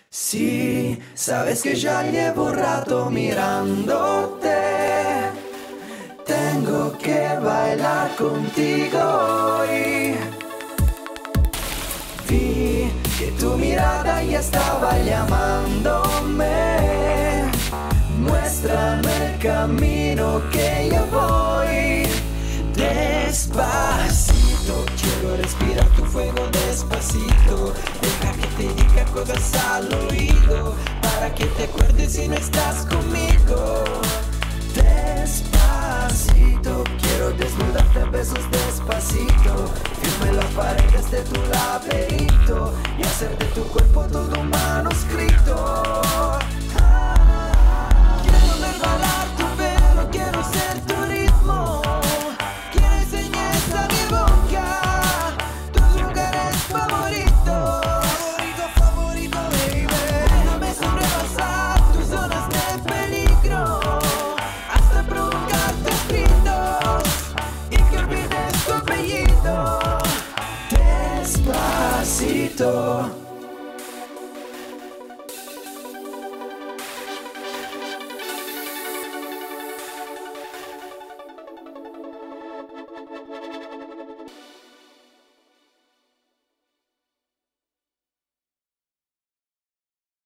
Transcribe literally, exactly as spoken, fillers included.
Sí, sabes que ya llevo rato mirándote. Tengo que bailar contigo hoy. Vi que tu mirada ya estaba llamándome. Muéstrame el camino que yo voy. Despacito, quiero respirar tu fuego despacito. Deja que te diga cosas al oído, para que te acuerdes si no estás conmigo. Despacito, quiero desnudarte a besos despacito. Firme las paredes de tu laberinto y hacer de tu cuerpo todo un